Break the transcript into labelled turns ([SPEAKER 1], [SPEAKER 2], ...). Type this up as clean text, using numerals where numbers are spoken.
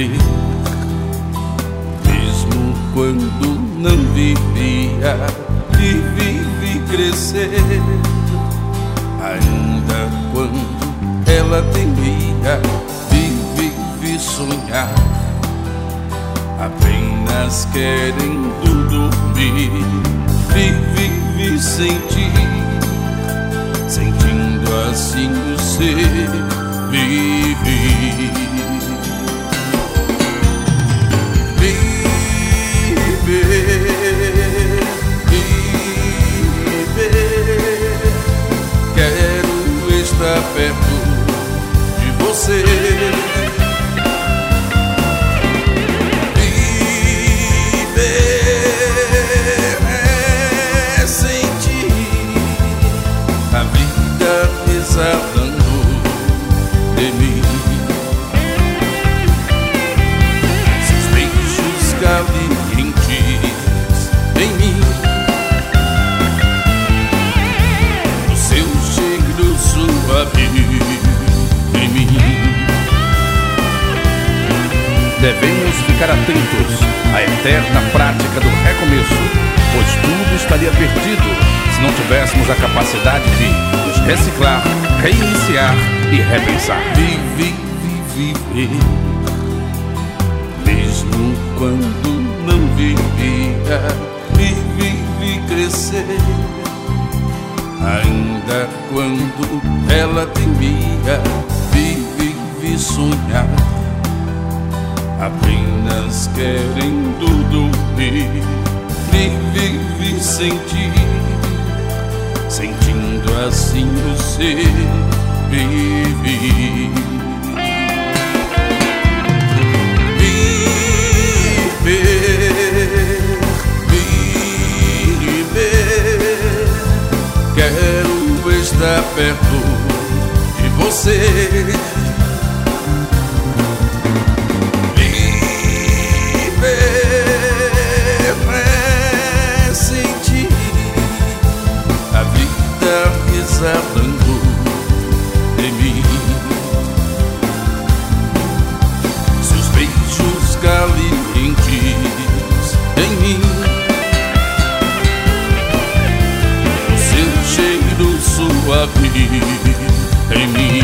[SPEAKER 1] viver, mesmo quando não vivia, vivi crescer. Ainda quando ela temia, vivi sonhar, apenas querendo dormir. Vivi sentir, sentindo assim o ser. Viver, quero estar perto de você. Viver é sentir a vida exalando de mim. Seus beijos calientes em mim, o seu cheiro suave em mim.
[SPEAKER 2] Devemos ficar atentos à eterna prática do recomeço, pois tudo estaria perdido se não tivéssemos a capacidade de nos reciclar, reiniciar e repensar.
[SPEAKER 1] Viver, mesmo quando não vivia, vivi crescer. Ainda quando ela temia, vivi sonhar, apenas querendo dormir. Vivi sentir, sentindo assim o ser. Viver, quero estar perto de você. Viver é sentir a vida exalando de mim. Seus beijos calientes em mim, o seu cheiro suave em mim.